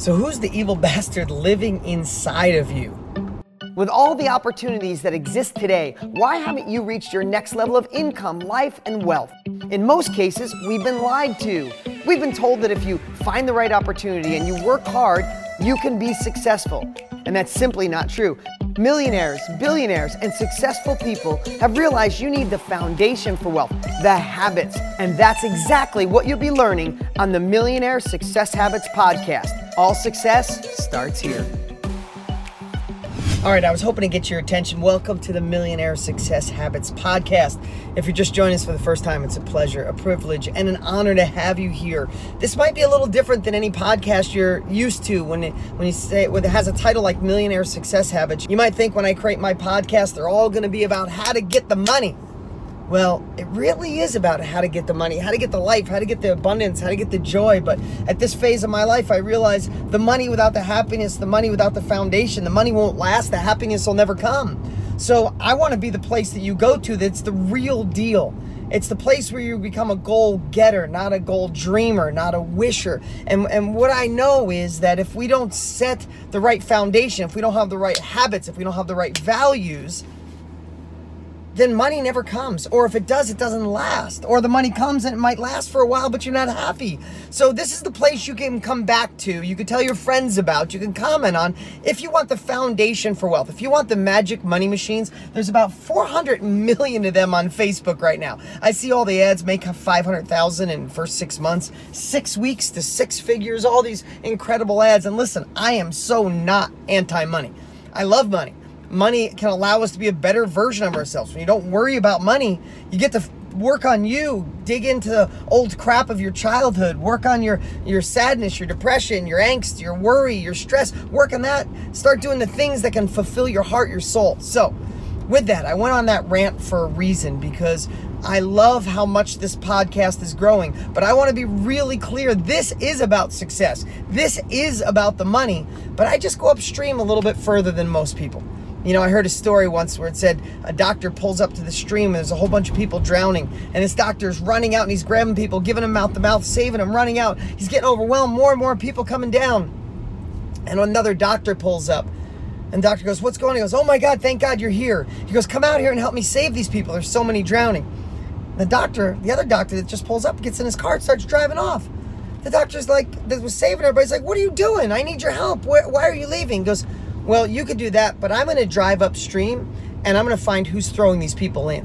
So who's the evil bastard living inside of you? With all the opportunities that exist today, why haven't you reached your next level of income, life, and wealth? In most cases, we've been lied to. We've been told that if you find the right opportunity and you work hard, you can be successful. And that's simply not true. Millionaires, billionaires, and successful people have realized you need the foundation for wealth, the habits. And that's exactly what you'll be learning on the Millionaire Success Habits podcast. All success starts here. All right, I was hoping to get your attention. Welcome to the Millionaire Success Habits podcast. If you're just joining us for the first time, it's a pleasure, a privilege, and an honor to have you here. This might be a little different than any podcast you're used to when it has a title like Millionaire Success Habits. You might think when I create my podcast, they're all going to be about how to get the money. Well, it really is about how to get the money, how to get the life, how to get the abundance, how to get the joy. But at this phase of my life, I realize the money without the happiness, the money without the foundation, the money won't last, the happiness will never come. So I want to be the place that you go to that's the real deal. It's the place where you become a goal getter, not a goal dreamer, not a wisher. And what I know is that if we don't set the right foundation, if we don't have the right habits, if we don't have the right values, then money never comes. Or if it does, it doesn't last. Or the money comes and it might last for a while, but you're not happy. So this is the place you can come back to. You can tell your friends about, you can comment on. If you want the foundation for wealth, if you want the magic money machines, there's about 400 million of them on Facebook right now. I see all the ads make 500,000 in the first 6 months, 6 weeks to 6 figures, all these incredible ads. And listen, I am so not anti-money. I love money. Money can allow us to be a better version of ourselves. When you don't worry about money, you get to work on you, dig into the old crap of your childhood, work on your sadness, your depression, your angst, your worry, your stress, work on that. Start doing the things that can fulfill your heart, your soul. So with that, I went on that rant for a reason because I love how much this podcast is growing, but I want to be really clear. This is about success. This is about the money, but I just go upstream a little bit further than most people. You know, I heard a story once where it said a doctor pulls up to the stream and there's a whole bunch of people drowning. And this doctor's running out and he's grabbing people, giving them mouth to mouth, saving them, running out. He's getting overwhelmed, more and more people coming down. And another doctor pulls up. And the doctor goes, "What's going on?" He goes, "Oh my God, thank God you're here." He goes, "Come out here and help me save these people. There's so many drowning." The other doctor that just pulls up, gets in his car and starts driving off. The doctor's like, that was saving everybody. He's like, "What are you doing? I need your help. Why are you leaving?" He goes, "Well, you could do that, but I'm going to drive upstream and I'm going to find who's throwing these people in."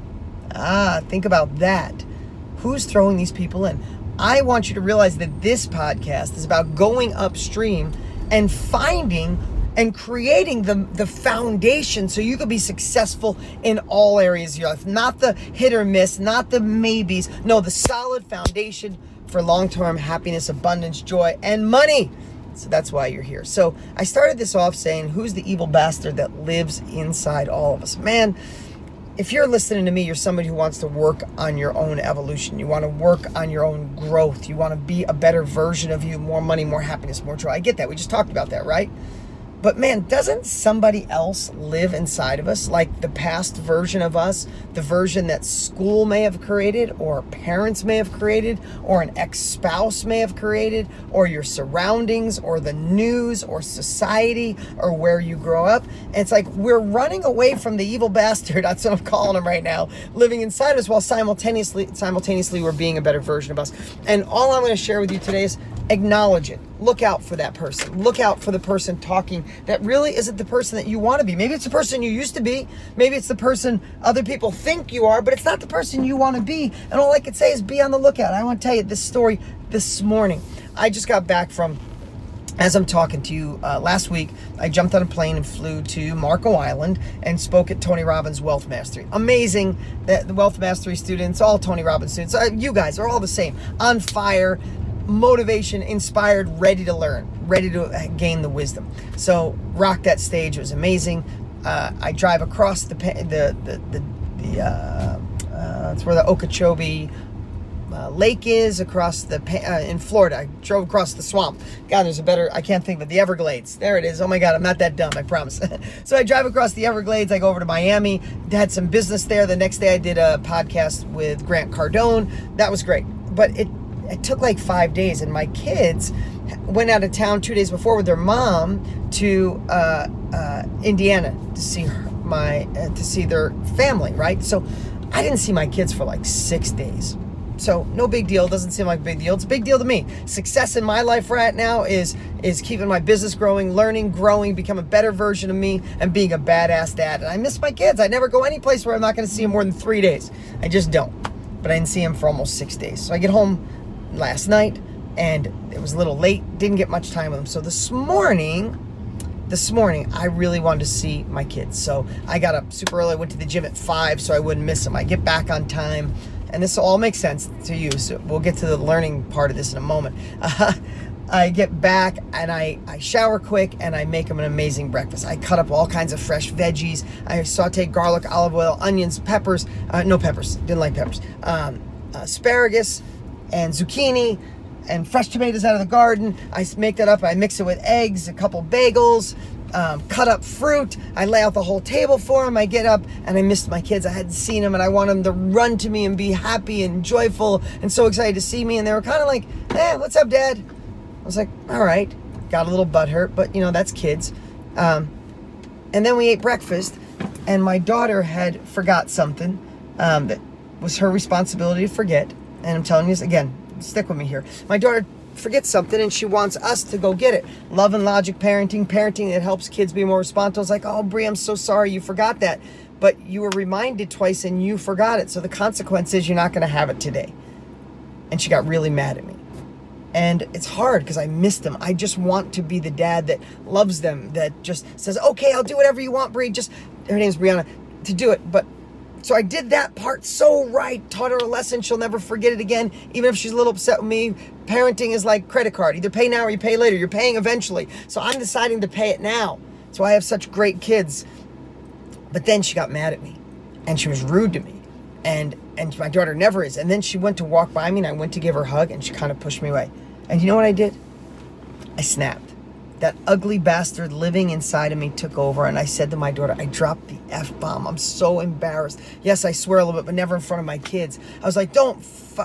Think about that. Who's throwing these people in? I want you to realize that this podcast is about going upstream and finding and creating the foundation so you can be successful in all areas of your life. Not the hit or miss, not the maybes. No, the solid foundation for long-term happiness, abundance, joy, and money. So that's why you're here. So I started this off saying, who's the evil bastard that lives inside all of us? Man, if you're listening to me, you're somebody who wants to work on your own evolution. You want to work on your own growth. You want to be a better version of you, more money, more happiness, more joy. I get that. We just talked about that, right? But man, doesn't somebody else live inside of us? Like the past version of us, the version that school may have created, or parents may have created, or an ex-spouse may have created, or your surroundings, or the news, or society, or where you grow up. And it's like we're running away from the evil bastard, that's what I'm calling him right now, living inside us while simultaneously we're being a better version of us. And all I'm going to share with you today is acknowledge it. Look out for that person. Look out for the person talking that really isn't the person that you want to be. Maybe it's the person you used to be. Maybe it's the person other people think you are, but it's not the person you want to be. And all I can say is be on the lookout. I want to tell you this story this morning. I just got back from, as I'm talking to you, last week, I jumped on a plane and flew to Marco Island and spoke at Tony Robbins Wealth Mastery. Amazing that the Wealth Mastery students, all Tony Robbins students, you guys are all the same, on fire, motivation, inspired, ready to learn, ready to gain the wisdom. So rock that stage. It was amazing. I drive across it's where the Okeechobee lake is, across in Florida. I drove across the swamp. God, there's a better, I can't think, but the Everglades. There it is. Oh my God, I'm not that dumb, I promise. So I drive across the Everglades. I go over to Miami, had some business there. The next day I did a podcast with Grant Cardone. That was great. But it took like 5 days, and my kids went out of town 2 days before with their mom to Indiana to see to see their family, right? So I didn't see my kids for like 6 days. So no big deal. Doesn't seem like a big deal. It's a big deal to me. Success in my life right now is keeping my business growing, learning, growing, become a better version of me, and being a badass dad. And I miss my kids. I never go any place where I'm not going to see them more than 3 days. I just don't. But I didn't see them for almost 6 days. So I get home last night, and it was a little late. Didn't get much time with them. So this morning, I really wanted to see my kids. So I got up super early. I went to the gym at 5 so I wouldn't miss them. I get back on time. And this all makes sense to you, so we'll get to the learning part of this in a moment. I get back and I shower quick and I make them an amazing breakfast. I cut up all kinds of fresh veggies. I saute garlic, olive oil, onions, peppers. No peppers, didn't like peppers. Asparagus and zucchini and fresh tomatoes out of the garden. I make that up. I mix it with eggs, a couple bagels. Cut up fruit. I lay out the whole table for them. I get up and I missed my kids. I hadn't seen them and I want them to run to me and be happy and joyful and so excited to see me. And they were kind of like, what's up, Dad? I was like, all right. Got a little butthurt, but that's kids. And then we ate breakfast and my daughter had forgot something that was her responsibility to forget. And I'm telling you this again, stick with me here. My daughter forget something and she wants us to go get it. Love and logic parenting that helps kids be more responsible. It's like, oh, Brie, I'm so sorry you forgot that. But you were reminded twice and you forgot it. So the consequence is you're not going to have it today. And she got really mad at me. And it's hard because I missed them. I just want to be the dad that loves them, that just says, okay, I'll do whatever you want, Brie. Her name's Brianna, to do it. But so I did that part so right, taught her a lesson. She'll never forget it again, even if she's a little upset with me. Parenting is like credit card. Either pay now or you pay later. You're paying eventually. So I'm deciding to pay it now. So I have such great kids. But then she got mad at me and she was rude to me. And my daughter never is. And then she went to walk by me and I went to give her a hug and she kind of pushed me away. And you know what I did? I snapped. That ugly bastard living inside of me took over, and I said to my daughter, I dropped the F-bomb. I'm so embarrassed. Yes, I swear a little bit, but never in front of my kids. I was like, don't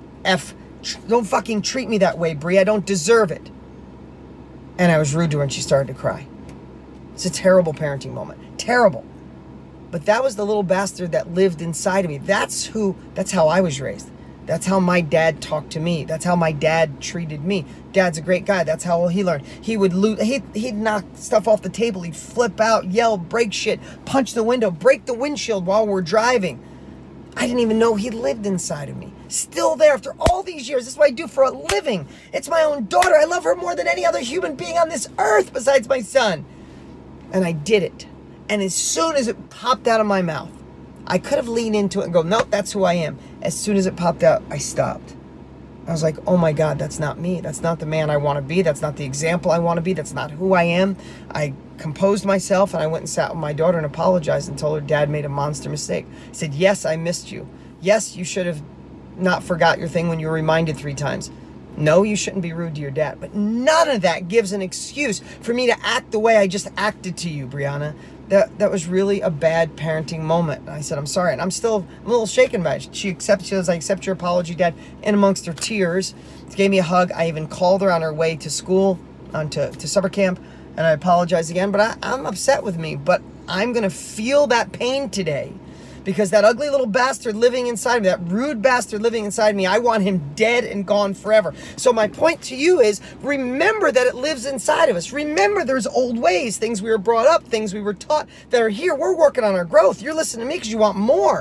fucking treat me that way, Brie. I don't deserve it. And I was rude to her, and she started to cry. It's a terrible parenting moment. Terrible. But that was the little bastard that lived inside of me. That's how I was raised. That's how my dad talked to me. That's how my dad treated me. Dad's a great guy. That's how he learned. He would he'd knock stuff off the table. He'd flip out, yell, break shit, punch the window, break the windshield while we're driving. I didn't even know he lived inside of me. Still there after all these years. This is what I do for a living. It's my own daughter. I love her more than any other human being on this earth besides my son. And I did it. And as soon as it popped out of my mouth, I could have leaned into it and go, nope, that's who I am. As soon as it popped out, I stopped. I was like, oh my God, that's not me. That's not the man I want to be. That's not the example I want to be. That's not who I am. I composed myself and I went and sat with my daughter and apologized and told her dad made a monster mistake. I said, yes, I missed you. Yes, you should have not forgot your thing when you were reminded 3 times. No, you shouldn't be rude to your dad. But none of that gives an excuse for me to act the way I just acted to you, Brianna. That was really a bad parenting moment. And I said, I'm sorry. And I'm a little shaken by it. She goes, I accept your apology, Dad. And amongst her tears, she gave me a hug. I even called her on her way to school, to summer camp. And I apologized again. But I'm upset with me. But I'm going to feel that pain today. Because that ugly little bastard living inside me, that rude bastard living inside me, I want him dead and gone forever. So my point to you is, remember that it lives inside of us. Remember there's old ways, things we were brought up, things we were taught that are here. We're working on our growth. You're listening to me because you want more.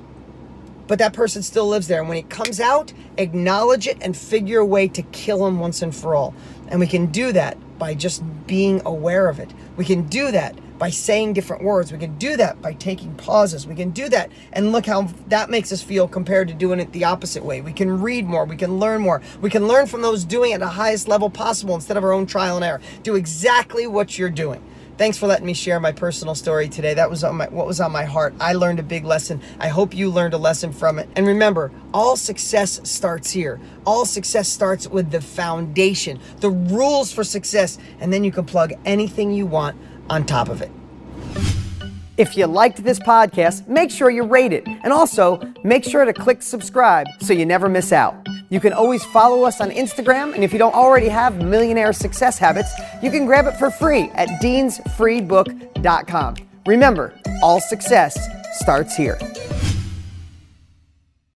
But that person still lives there. And when he comes out, acknowledge it and figure a way to kill him once and for all. And we can do that by just being aware of it. We can do that by saying different words. We can do that by taking pauses. We can do that, and look how that makes us feel compared to doing it the opposite way. We can read more. We can learn more. We can learn from those doing it at the highest level possible instead of our own trial and error. Do exactly what you're doing. Thanks for letting me share my personal story today. That was what was on my heart. I learned a big lesson. I hope you learned a lesson from it. And remember, all success starts here. All success starts with the foundation, the rules for success, and then you can plug anything you want on top of it. If you liked this podcast, make sure you rate it. And also, make sure to click subscribe so you never miss out. You can always follow us on Instagram, and if you don't already have Millionaire Success Habits, you can grab it for free at deansfreebook.com. Remember, all success starts here.